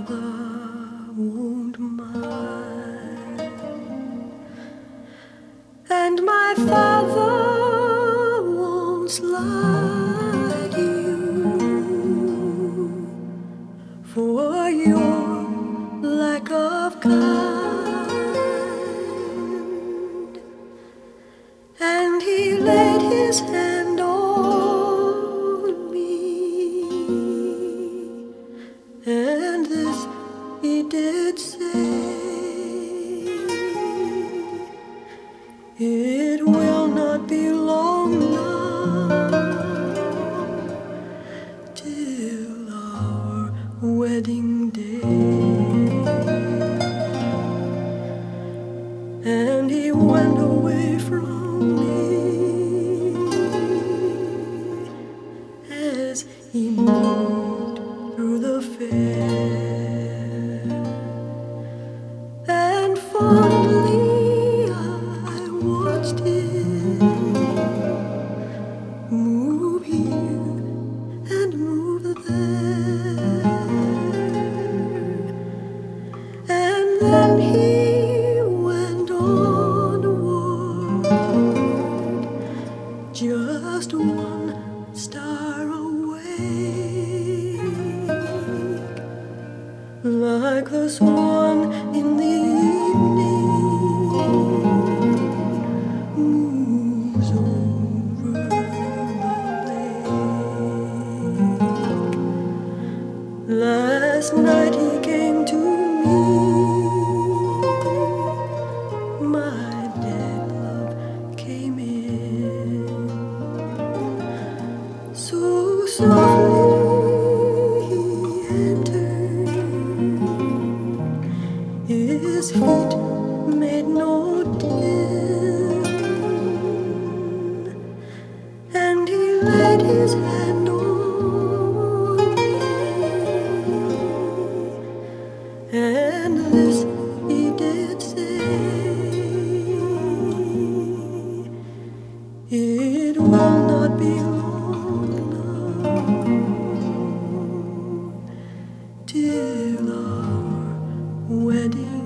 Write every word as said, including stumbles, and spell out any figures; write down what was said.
mother won't mind, and my father won't slight you for your lack of kind. And he laid his hand on me, and this he did say: it will not be long now till our wedding day. And he went away from me as he moved through the fair, and fondly I watched him move here and move there, and then he just one star away, like the swan in the evening moves over the lake. Last night he came to me, my dead love came in. So softly he entered, his feet made no din, and he laid his hand on me, and this he did say: it will not be long till our wedding